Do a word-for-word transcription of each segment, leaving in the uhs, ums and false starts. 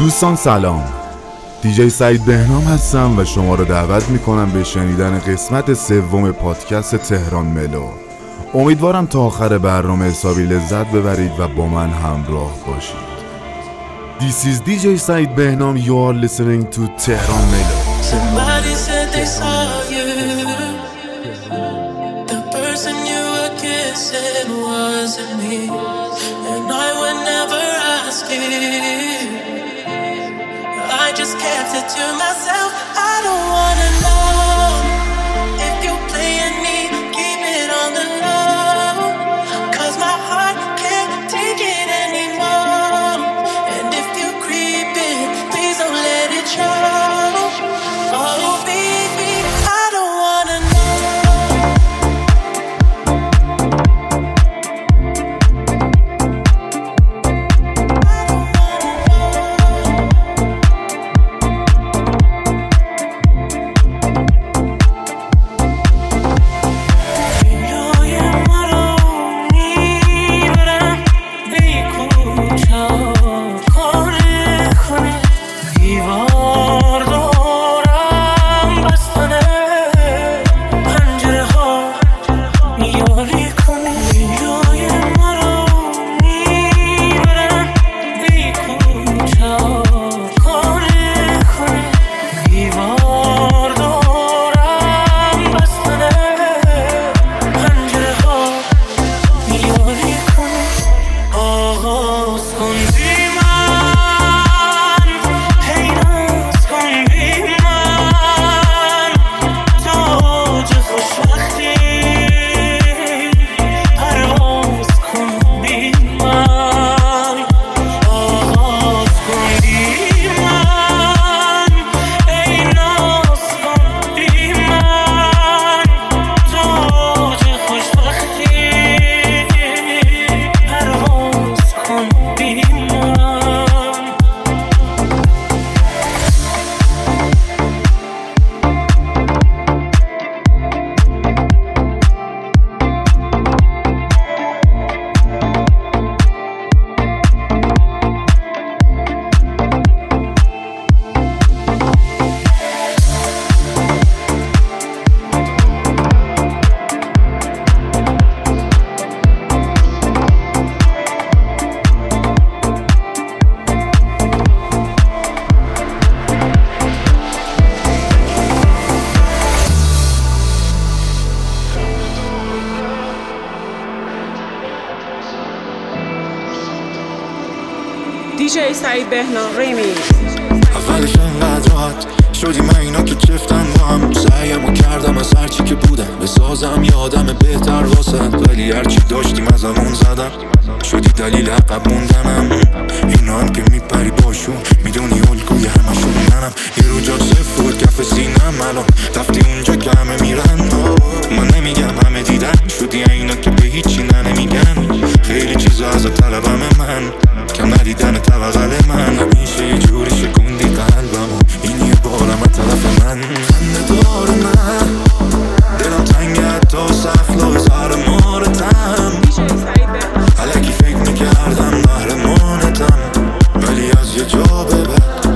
دوستان سلام، دیجی سعید بهنام هستم و شما رو دعوت میکنم به شنیدن قسمت سوم پادکست تهران ملو. امیدوارم تا آخر برنامه حسابی لذت ببرید و با من همراه باشید. This is دی جی Said Behnam. You are listening to Tehran Melo. Somebody said they saw you. The person you were kissing wasn't me, and I would never ask you. I just kept it to myself. I don't wanna know if you're playing me. Keep it on the low, 'cause my heart can't take it anymore. And if you're creeping, please don't let it show. Oh baby, I don't wanna know. دیجی سعید بهنام ریمیکس. اولش انقدر راحت شدی من اینا که چفتن با هم، سعیمو کردم از هرچی که بودم بسازم یادم بهتر واسد، ولی هرچی داشتیم از همون زدم شدی دلیل عقب موندنم. اینا هم که میپری باشون میدونی الگوی همشون منم، یه رو جا صفر بود کف سینم، الان رفتی اونجا که همه میرن. من نمیگم همه دیدن شدی اینا که به هیچی نمیگن، خیلی چیزا از طلبم من کم ندیدن توقل من، همیشه یه جوری شکوندی قلبمو این یه بارم از طرف من. خنده دار من دلم تنگه حتی سخلا زهر مارتم، الکی فکر میکردم محرمانتم، ولی از یه جا به بعد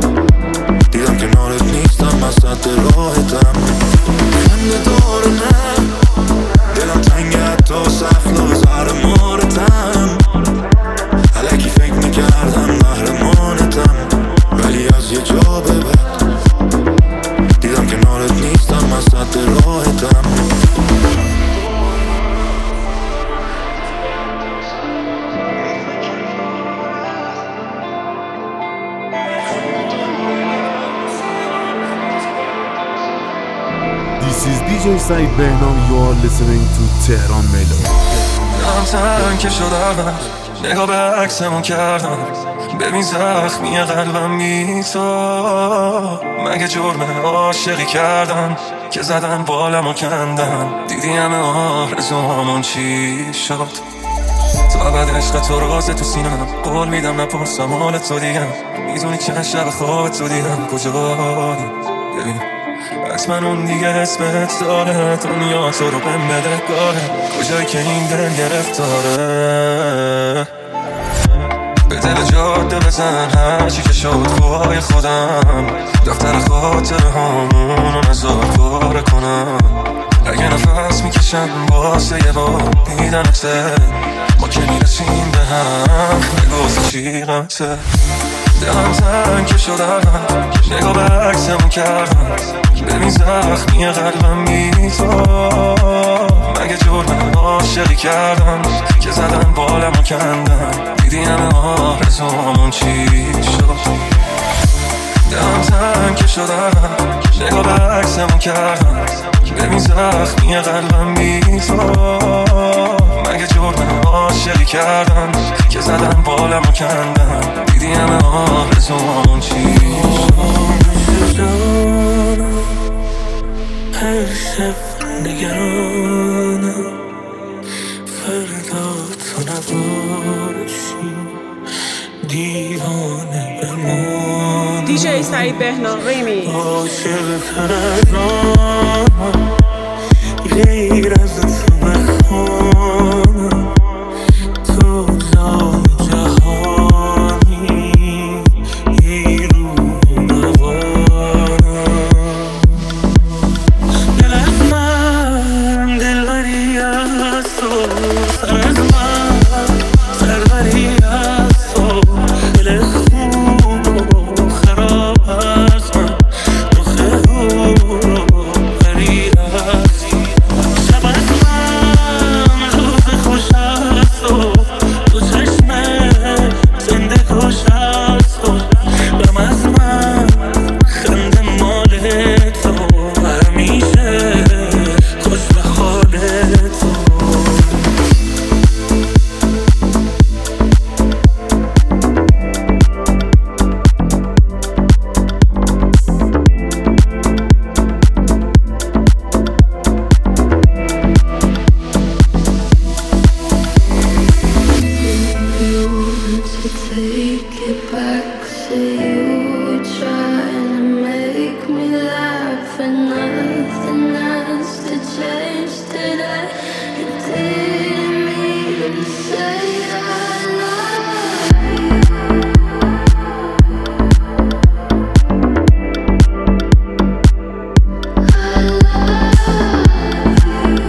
دیدم کنارت نیستم وسط راحتم. خنده دار من دلم تنگه حتی سخلا زهر مارتم، الکی فکر میکردم محرمانتم، ولی از یه جا به بعد دیدم کنارت نیستم وسط راحتم. This is دی جی Said Behnam. You are listening to Tehran Melo. دلم تنگ شد اول نگاه به عکسمون کردم، ببین زخمی قلبم بی تو، مگه جرم عاشقی کردم که زدن بالمو کندن، دیدی همه آرزوامون چی شد. تا ابد عشق تو راز تو سینم، قول میدم نپرسم حال تو دیگم، میدونی چند شب خواب تو دیدم کجایی. ببین حتما اون دیگه اسمت داره، دنیا تو رو بهم بده گاره، کجایی که این دل گرفتاره. دل جاده بزن هرچی که شد پای خودم، دفتر خاطر همونو نزار پاره کنم. اگه نفس میکشم واسه یه بار دیدنته، ما که میرسیم به هم نگفت چی غمته. دلم تنگ که شد الان نگاه به عکسمون کردم، ببین زخمی قلبم بی تو. مگه جرم عاشقی کردم که زدن بالمو کندم، دیدی همه آرزومون چی شد. دلم تنگ که شد الان نگاه به عکسمون کردم، ببین زخمی قلبم بی تو. مگه جرم عاشقی کردم که زدن بالمو کندم، دیدی همه آرزومون چی شد. هر شب نگرانم فردا تو نباشی، دیوانه بمانم. دیجی سعید بهنام ریمیکس. عاشق تر از آنم غیر از تو بخوانم، تو جان جهانی ای روح روانم. دل از من دلبری از تو، سر از من سربری از تو. دل خوب و خراب از من، رخ او رو بری از شب از من، روز خوش از تو. تو چشم زنده کش از تو، غم از من خنده مال تو. همیشه خوش به حال تو. Take it back, say you were trying to make me laugh, and nothing has to change today. You didn't mean to say I love you. I love you.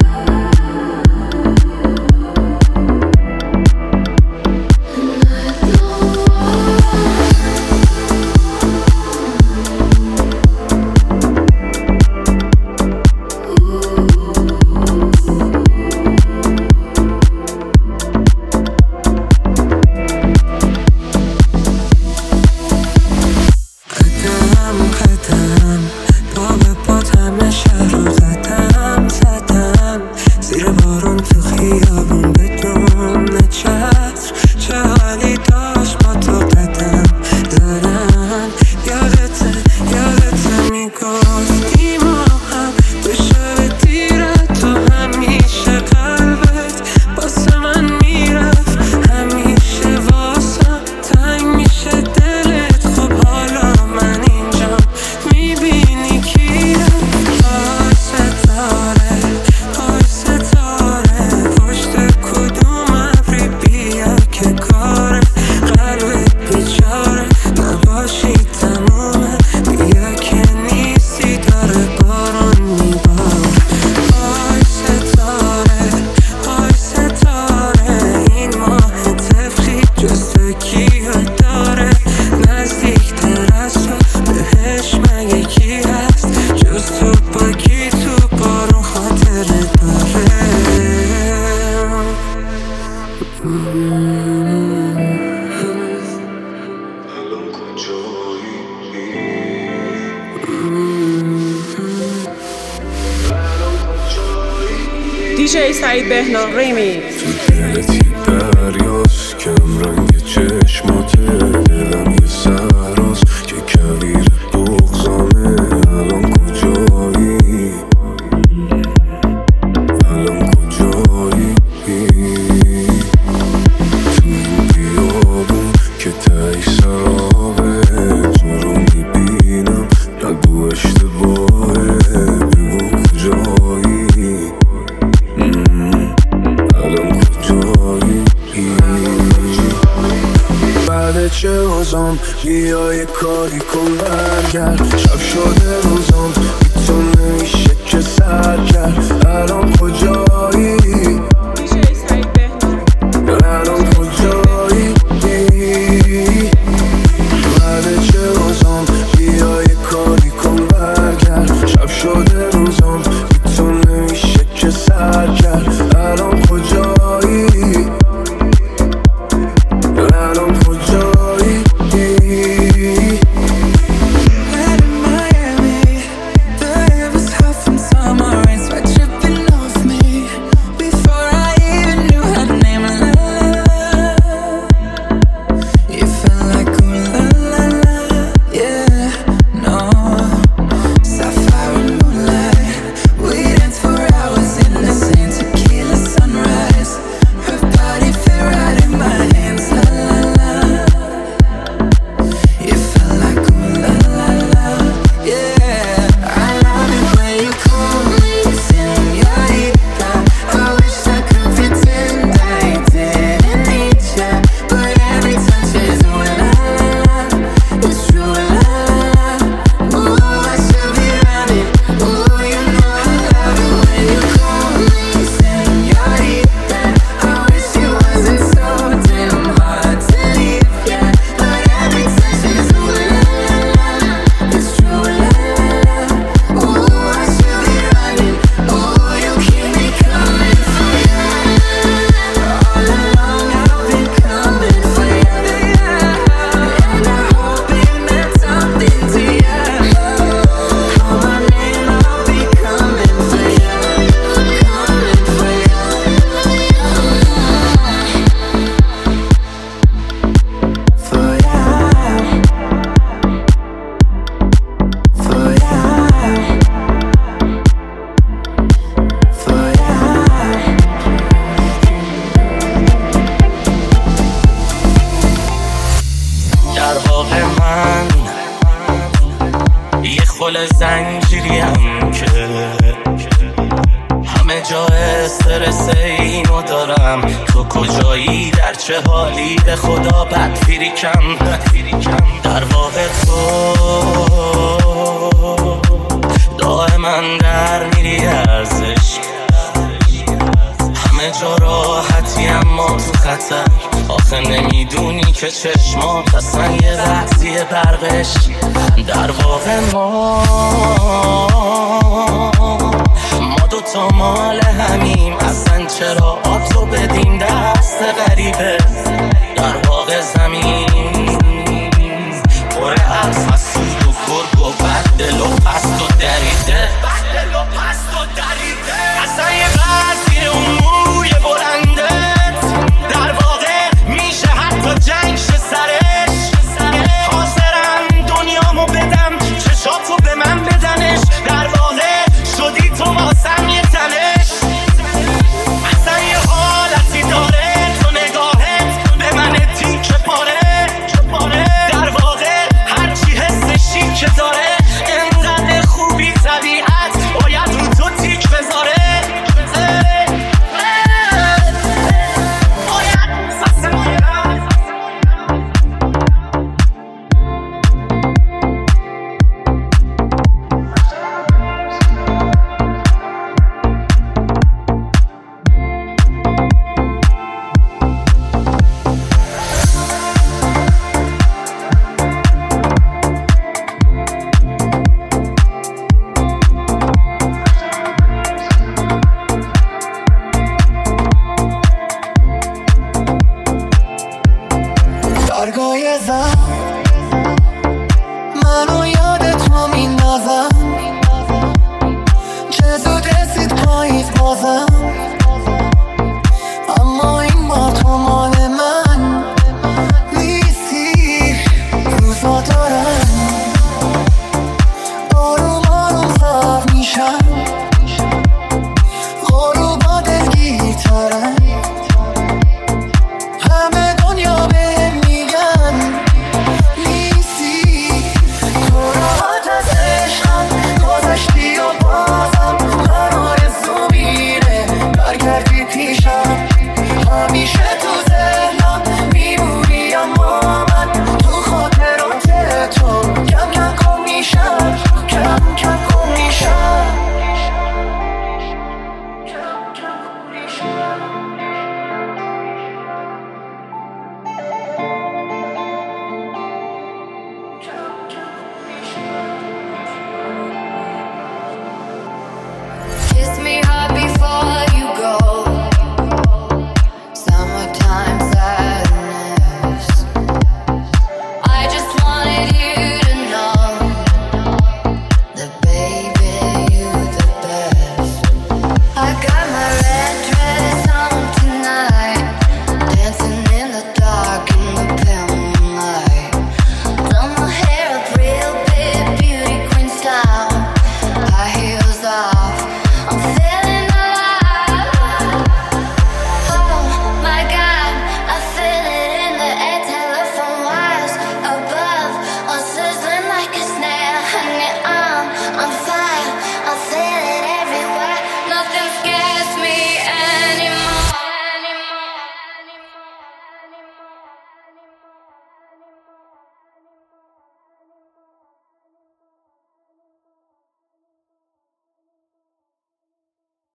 دیجی سعید بهنام ریمیکس. تو دلت یه دریاست کم رنگ چشماته، دلم یه صحراست که کویر بغضامه. الان کجایی؟ الان کجایی؟ تو این بیابون که تایی سرابه، تو رو میبینم نگو اشتباهه. بگو کجایی؟ الان کجایی؟ روزام بیا یه کاری کن برگرد شب شده روزام بی تو نمیشه که سر کرد الان کجایی دیجی سعید بهنام الان کجایی بعد چه روزام بیا یه کاری کن برگرد شب شده روزام بی تو نمیشه که سر کرد الان کجایی الان کجایی زنجیریم که همه جا استرس اینو دارم تو کجایی در چه حالی به خدا بدفیریکم در واقع تو دائما در میری ارزش همه جا راحتی اما تو خطر آخه نمیدونی که چشمات اصلا یه رقصی برقش در واقع ما ما دوتا مال همیم اصلا چرا آتو بدیم دست غریبه در واقع زمین پر از حسود و گرگ و بدل و پست و دریده بدل و پست و دریده اصلا یه قضیه اون موی بلندت در واقع میشه حتی جنگ شه سرش حاضرم دنیامو بدم چشاتو به من بدنش در واقع شدی تو واسم یه تنش اصلا یه حالتی داره تو نگاهت به من تیکه پاره در واقع هرچی حسشی که داره انقدر خوبی طبیعت باید رو تو تیک بذاره درگاه زن منو یاد تو میندازم چه زود رسید پاییز بازم